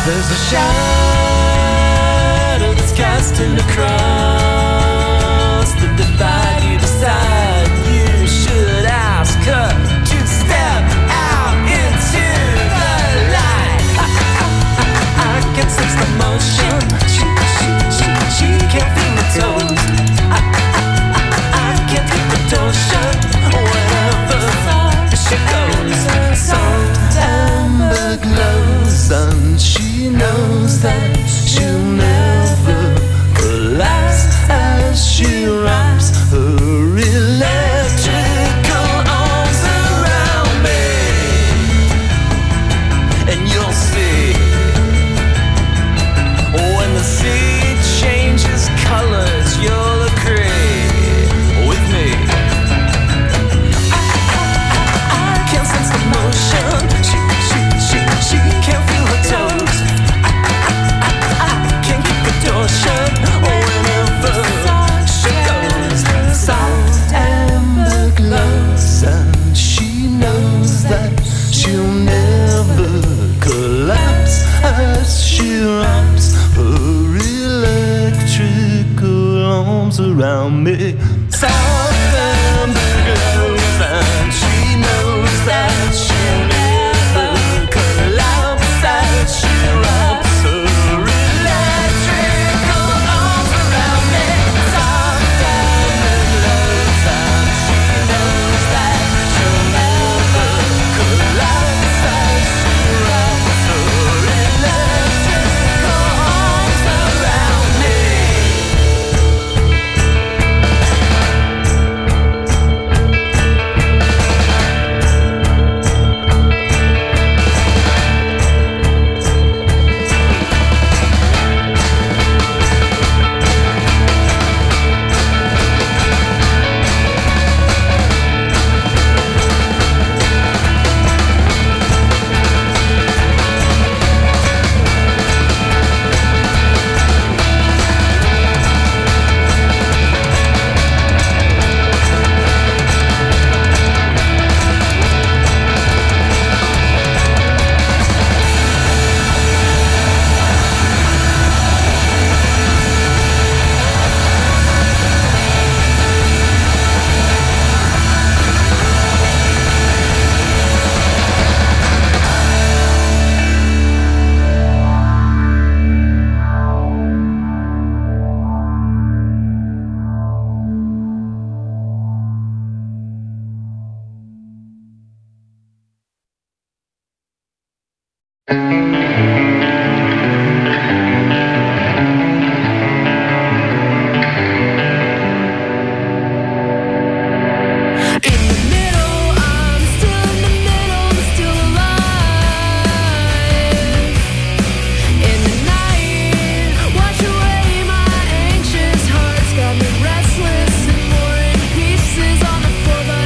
There's a shadow that's casting across the divide. You decide you should ask her to step out into the light. I can sense the motion. She can't feel the toes. I can't keep the door shut whenever she goes. Salt amber glows, and she knows that she'll never collapse as she wraps her electrical arms around me. And you'll see, when the sea changes colors, you'll agree with me. I can't sense the motion. She can't feel her toes. I can't keep the door shut whenever she goes. Salt amber glows, and she knows that she'll never collapse as she wraps her electrical arms around me. Salt amber glows, and she knows that she'll never collapse as she wraps her electrical arms around me. Salt amber glows, and she knows that she'll never collapse as she wraps her electrical arms around me.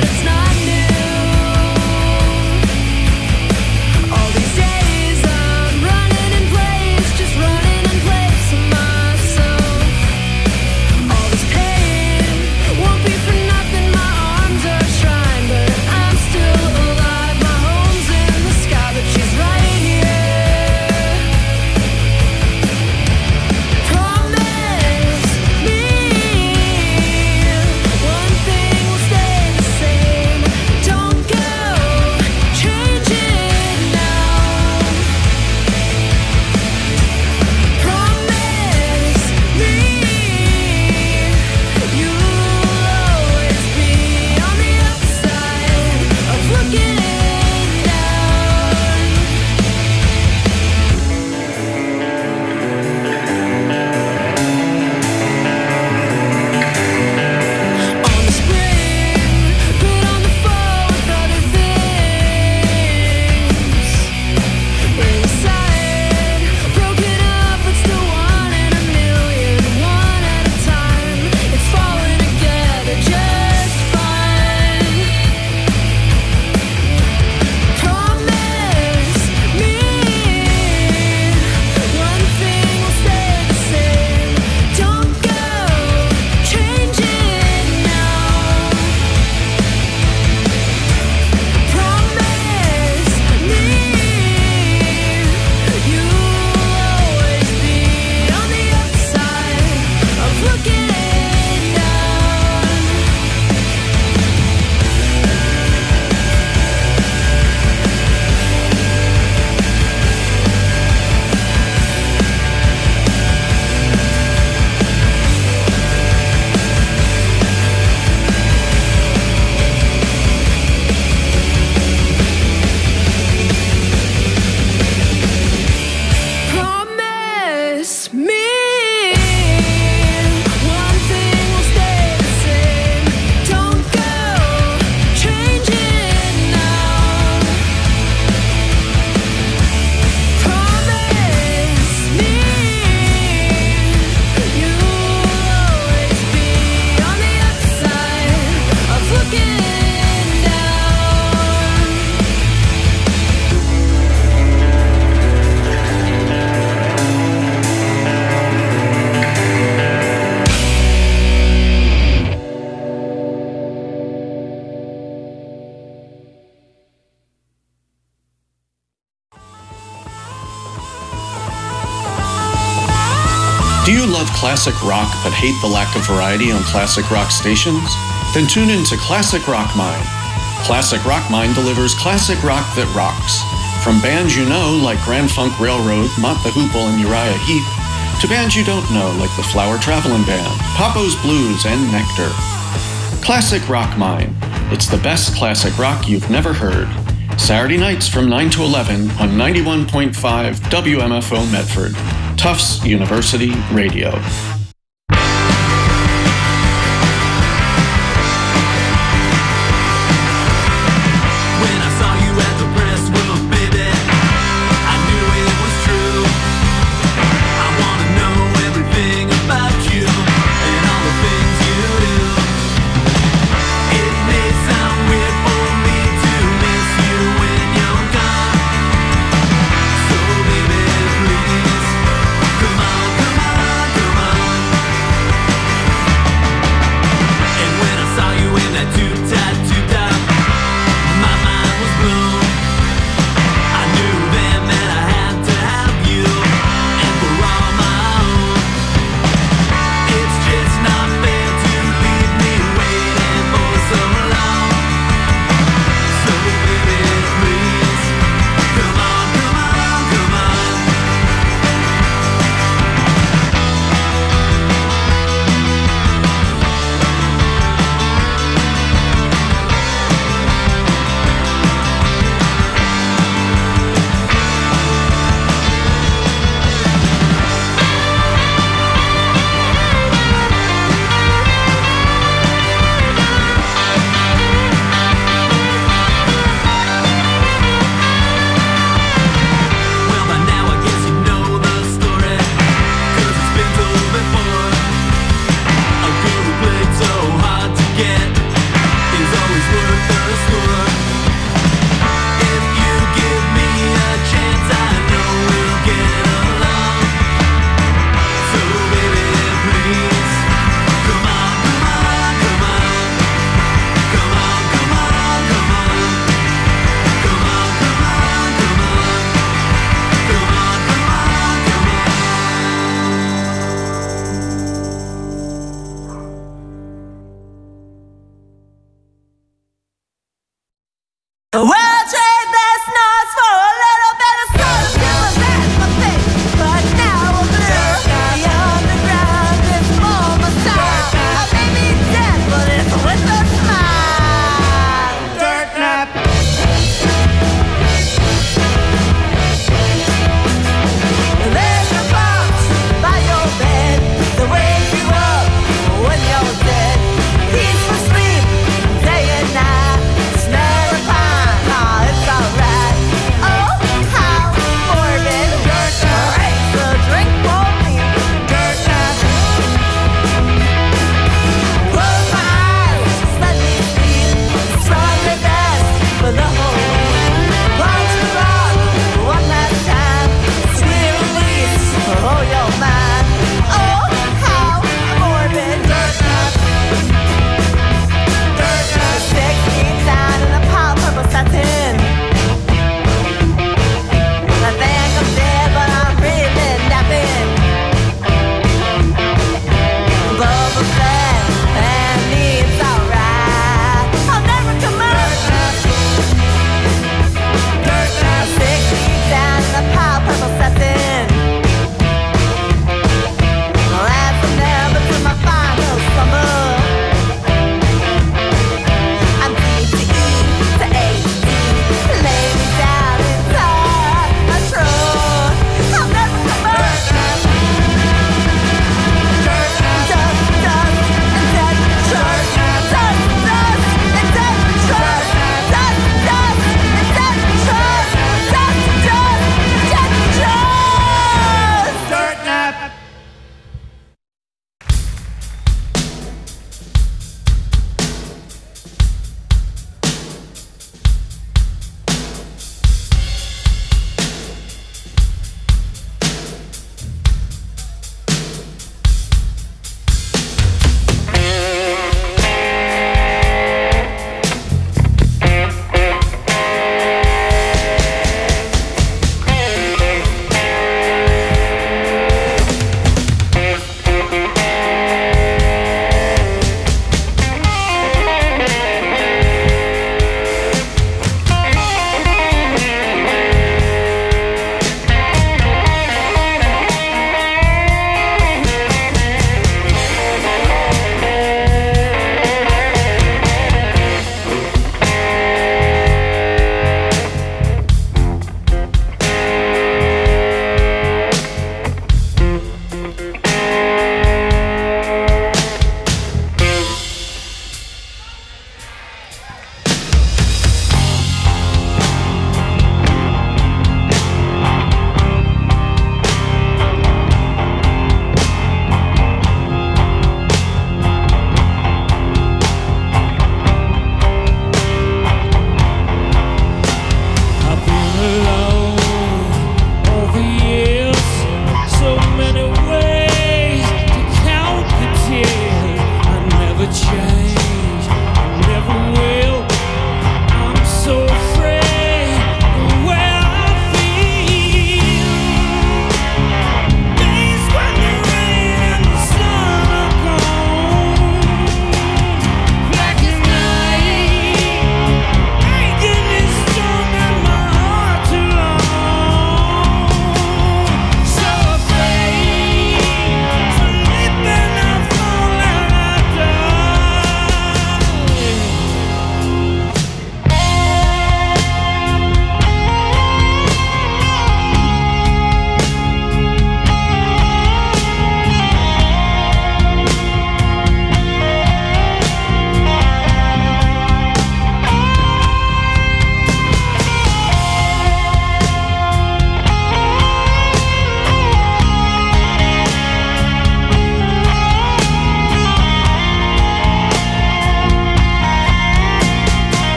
All these days Do you love classic rock but hate the lack of variety on classic rock stations? Then tune in to Classic Rock Mine. Classic Rock Mine delivers classic rock that rocks. From bands you know like Grand Funk Railroad, Mott the Hoople, and Uriah Heep, to bands you don't know like the Flower Traveling Band, Papo's Blues, and Nectar. Classic Rock Mine. It's the best classic rock you've never heard. Saturday nights from 9 to 11 on 91.5 WMFO Medford. Tufts University Radio. Come on,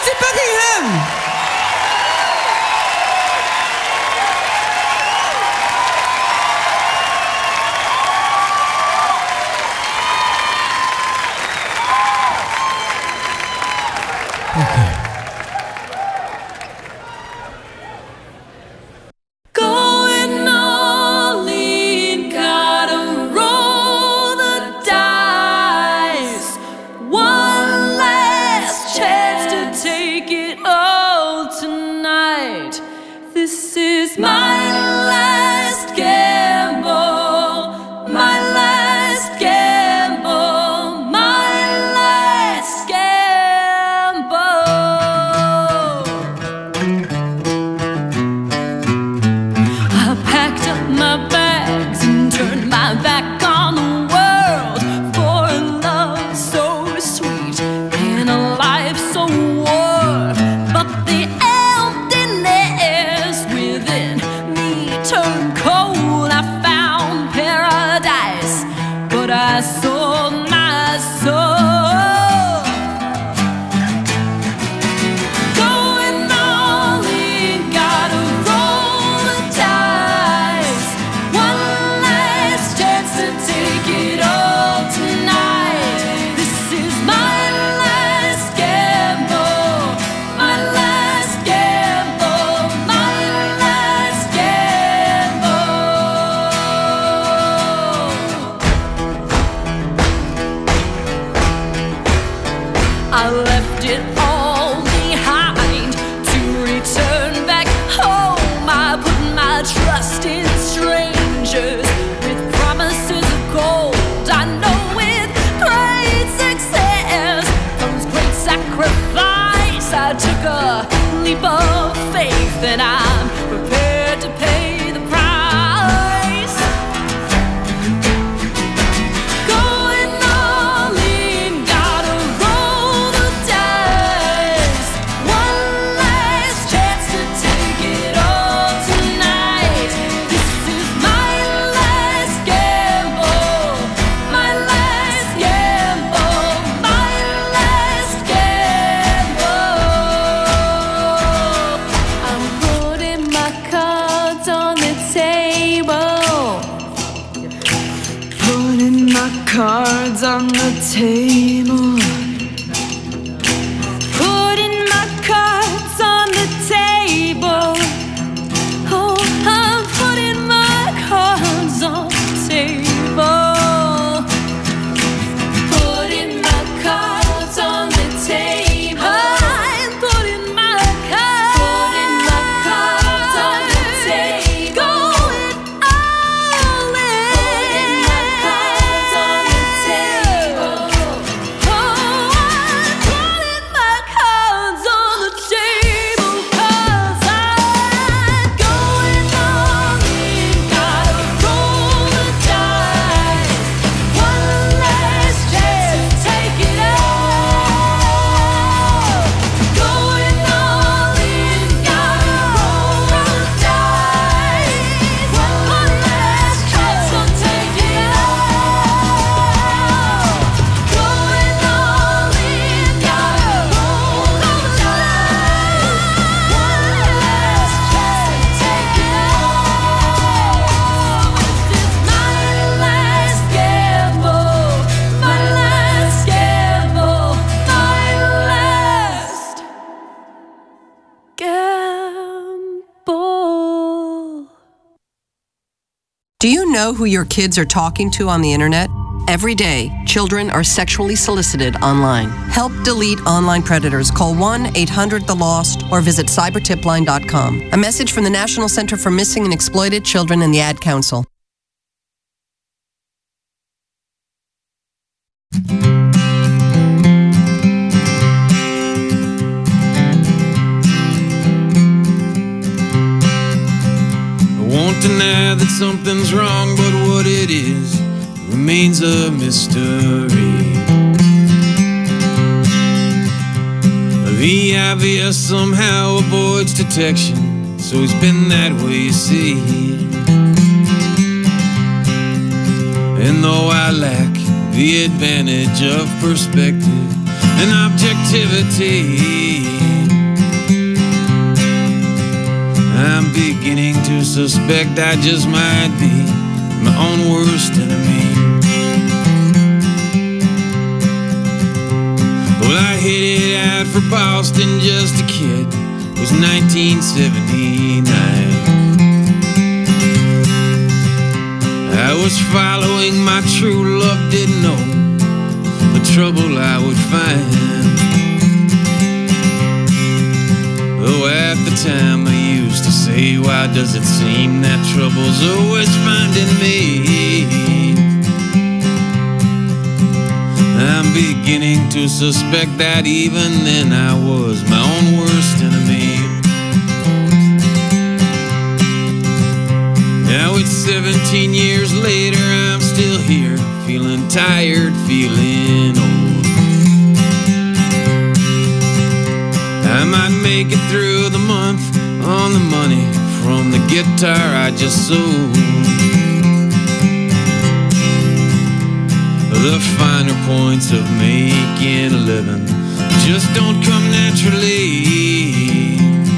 Lindsey Buckingham! Going all in, gotta roll the dice. One last chance to take it all tonight. This is my last gamble, my last gamble, my last gamble. I packed up my bags and turned my back on the world for a love so sweet and a life so warm. But the emptiness within me turned cold. I found paradise, but I sold my soul. Going all in, gotta roll the dice. One last chance to take it all tonight. This is my last gamble, my last gamble, my last gamble. I left it all behind to return back home. I put my trust in strangers with promises of gold. I know with great success comes great sacrifice. I took a leap of faith and I'm prepared to pay the price. Going all in, gotta roll the dice. One last chance to take it all tonight. This is my last gamble, my last gamble, my last gamble. I'm putting my cards on the table. Putting my cards on the table. Putting my cards on the table. Oh, I'm putting my cards on the table. Putting my cards on the table. I'm putting my cards on the table. Going all in. Putting my cards on the table. Oh, I'm putting my cards on the table 'cause I'm going all in. Gotta roll the dice. One last chance to take it all. Going all in. Gotta roll the dice. One last chance to take it all. Going all in. Gotta roll the dice. One last chance to take it all. This is my last gamble, my last gamble, my last gamble. Do you know who your kids are talking to on the internet? Every day, children are sexually solicited online. Help delete online predators. Call 1-800-THE-LOST or visit cybertipline.com. A message from the National Center for Missing and Exploited Children and the Ad Council. I won't deny that something's wrong, but what it is remains a mystery. The IVS somehow avoids detection, so it's been that way, you see. And though I lack the advantage of perspective and objectivity, I'm beginning to suspect I just might be my own worst enemy. Well, I headed out for Boston, just a kid. It was 1979. I was following my true love, didn't know the trouble I would find. Oh, at the time I used to say, why does it seem that trouble's always finding me? I'm beginning to suspect that even then I was my own worst enemy. Now it's 17 years later, I'm still here, feeling tired, feeling old. I might make it through the month on the money from the guitar I just sold. The finer points of making a living just don't come naturally.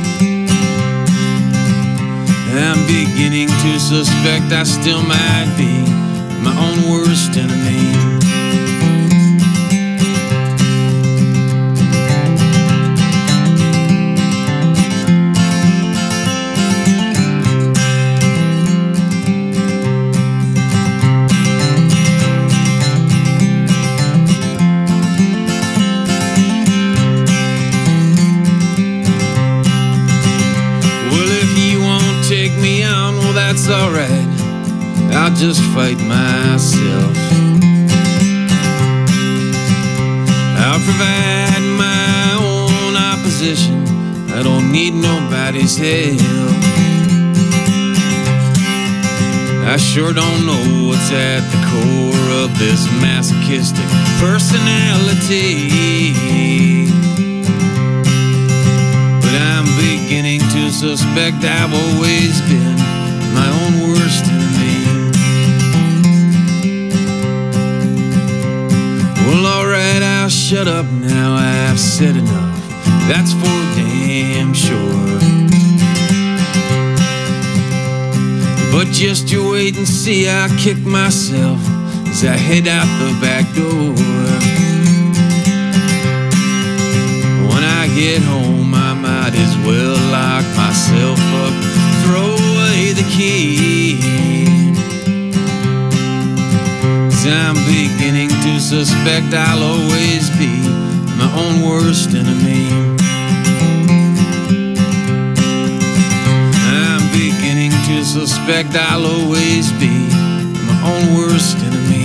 I'm beginning to suspect I still might be my own worst enemy. That's alright, I'll just fight myself. I'll provide my own opposition, I don't need nobody's help. I sure don't know what's at the core of this masochistic personality, but I'm beginning to suspect I've always been my own worst enemy. Well, alright, I'll shut up now, I've said enough, that's for damn sure. But just you wait and see, I'll kick myself as I head out the back door. When I get home, I might as well lock myself up, throw away the key. 'Cause I'm beginning to suspect I'll always be my own worst enemy. I'm beginning to suspect I'll always be my own worst enemy.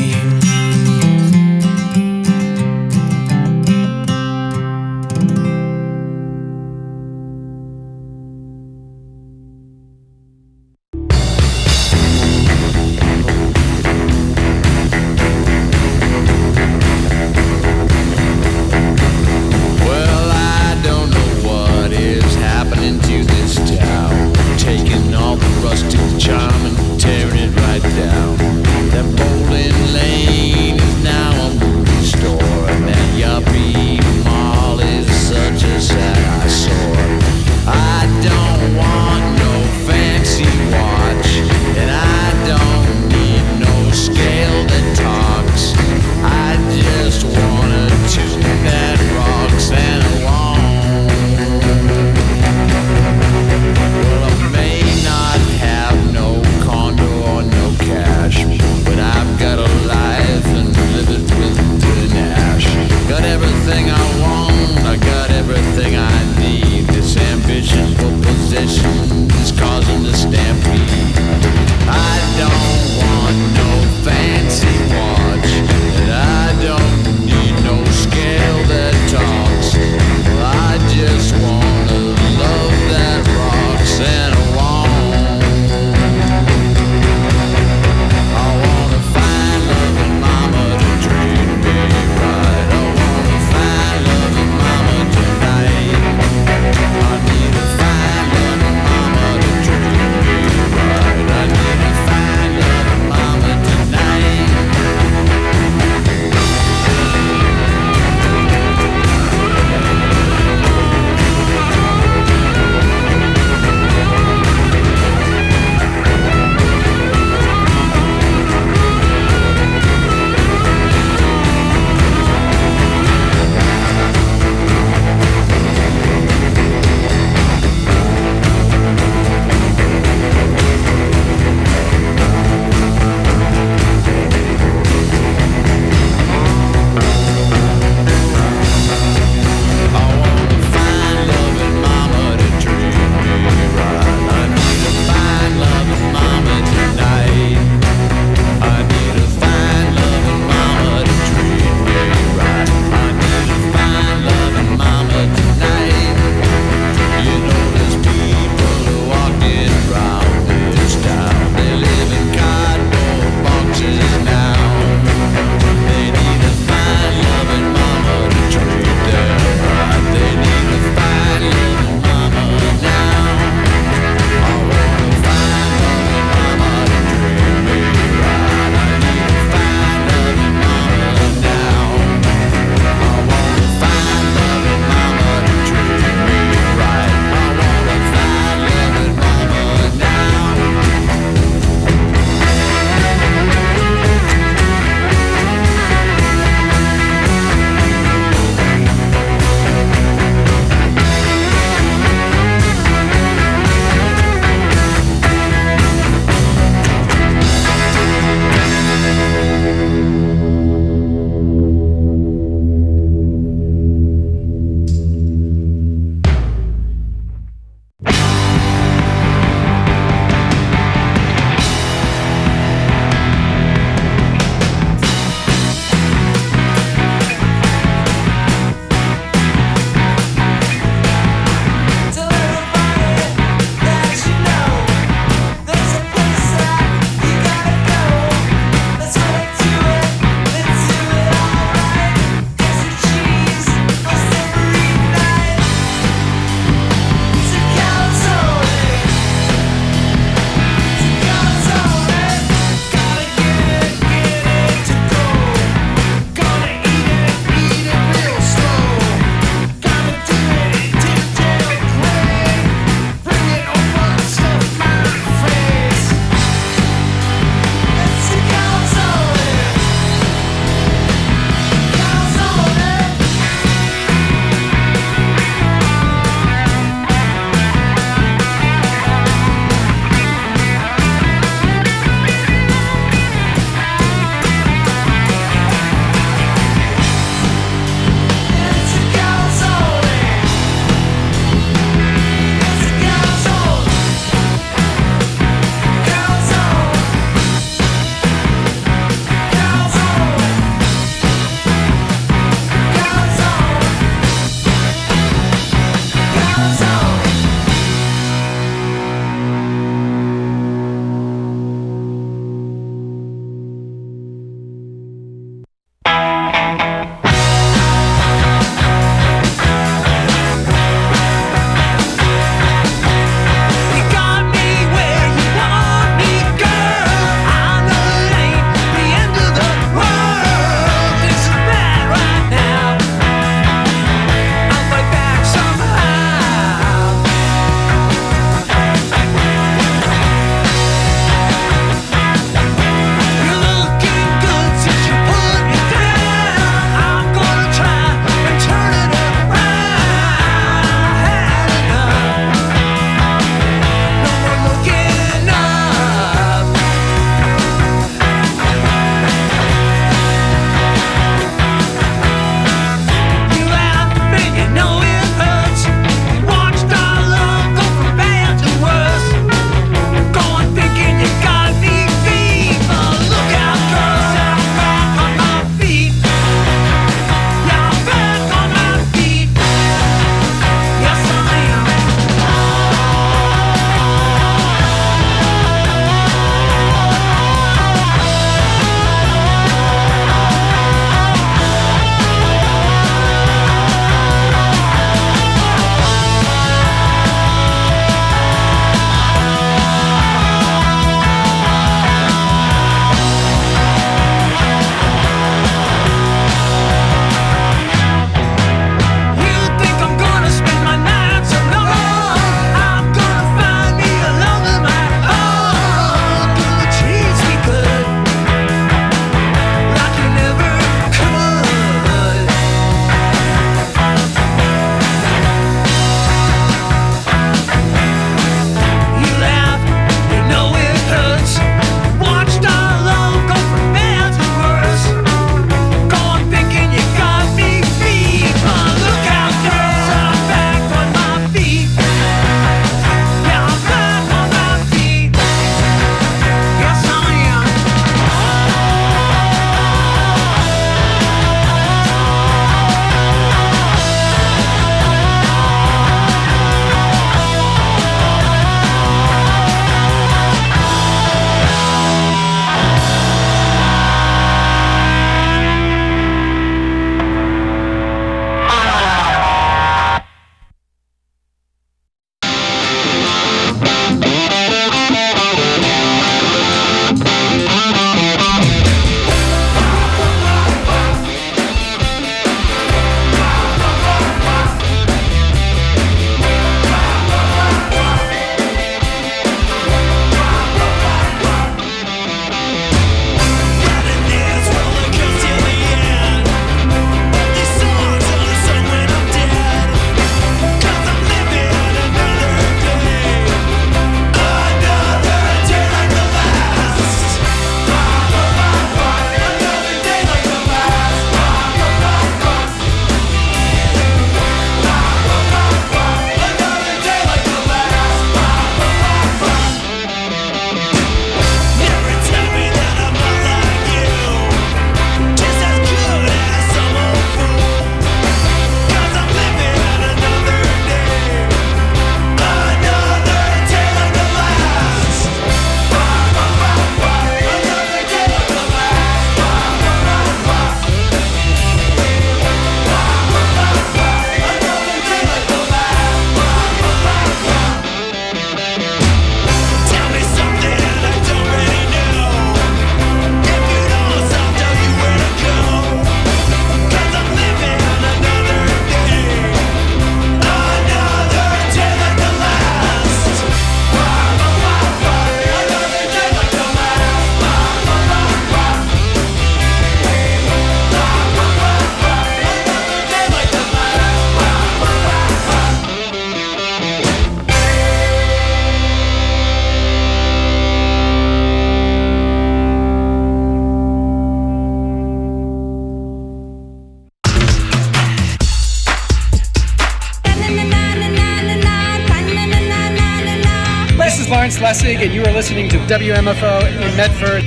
Lessig, and you are listening to WMFO in Medford.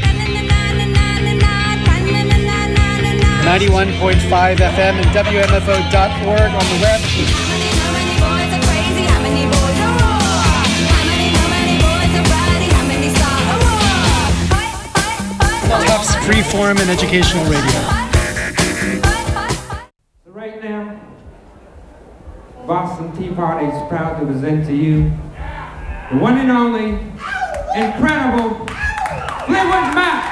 91.5 FM and WMFO.org on the web. Tufts Freeform and Educational Radio. So right now, Boston Tea Party is proud to present to you the one and only, incredible Fleetwood Mac.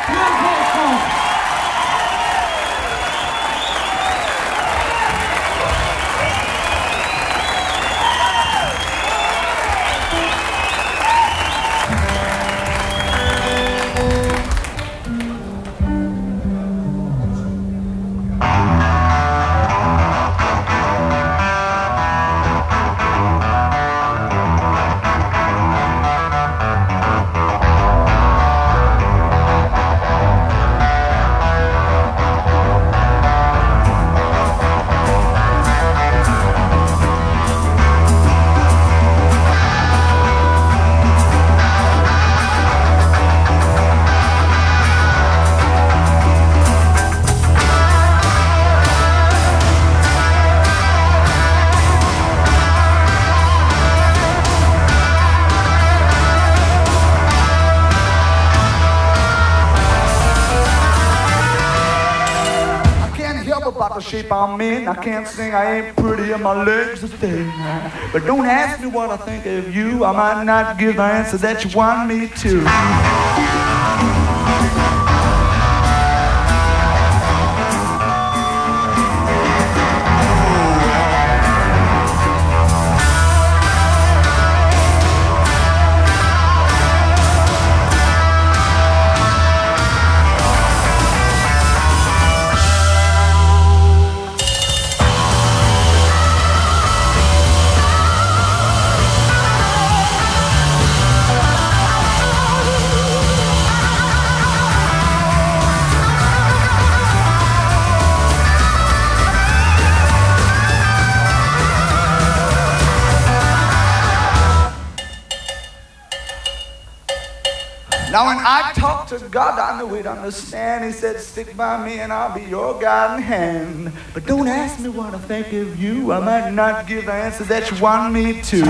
Shape I'm in, I can't sing, I ain't pretty, and my legs are thin. But don't ask me what I think of you, I might not give the answer that you want me to. Now when I talk to God, I know He'd understand. He said, stick by me and I'll be your guiding hand. But don't ask me what I think of you. I might not give the answer that you want me to.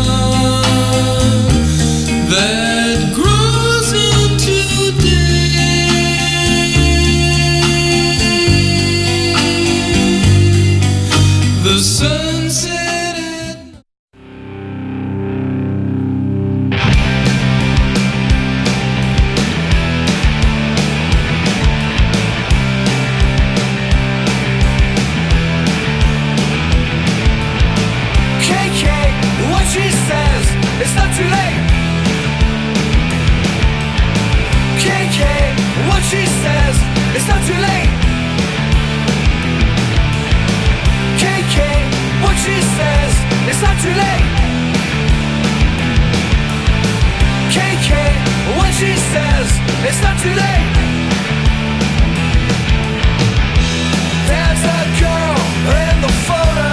that grows into day. The sunset. It's not too late. KK, what she says, it's not too late. KK, what she says, it's not too late. KK, what she says, it's not too late. There's a girl in the photo,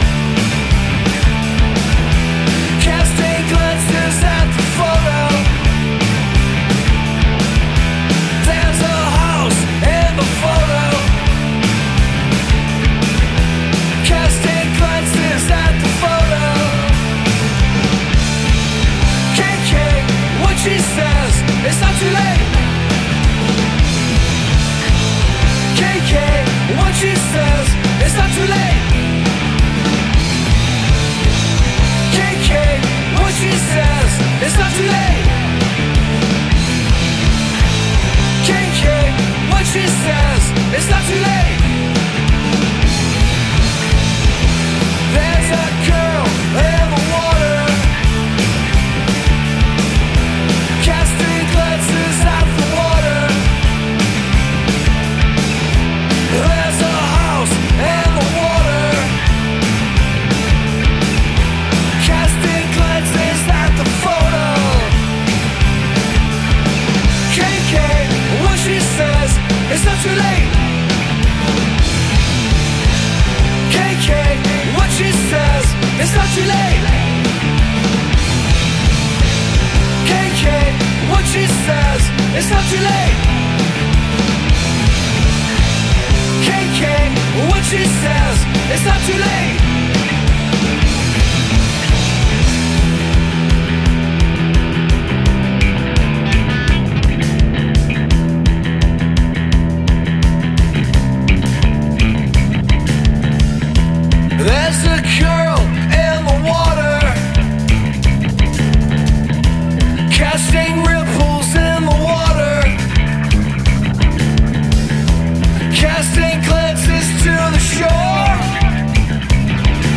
casting glances at the photo. There's a house in the photo, casting glances at the photo. KK, what she says, it's not too late. KK, what she says, it's not too late. KK, what she says, it's not too late. KK, what she says, it's not too late. There's a girl in the water, casting glances at the water. There's a house in the water, casting glances at the photo. KK, what she says, it's not too late. KK, what she says, it's not too late. KK, what she says, it's not too late. KK, what she says, it's not too late. There's a girl in the water, casting ripples in the water, casting glances to the shore.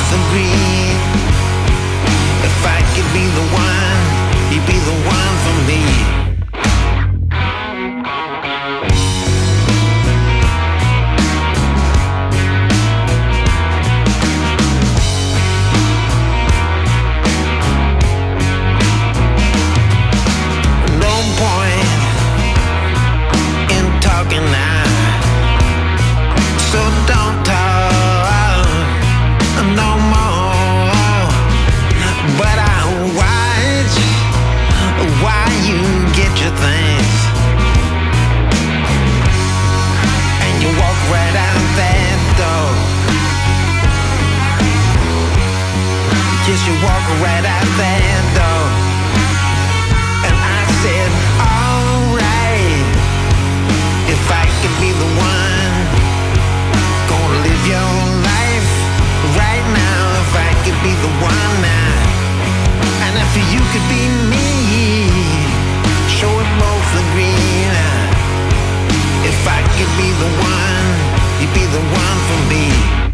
both agree. If I could be the one, you'd be the one for me. No point in talking now, so don't talk no more. But I watch why you get your things, and you walk right out that door. Yes, you walk right out that door. And I said, alright, if I could be the one, gonna live your life right now. If I could be the one now, and if you could be me, sure we both agree now. If I could be the one, you'd be the one for me.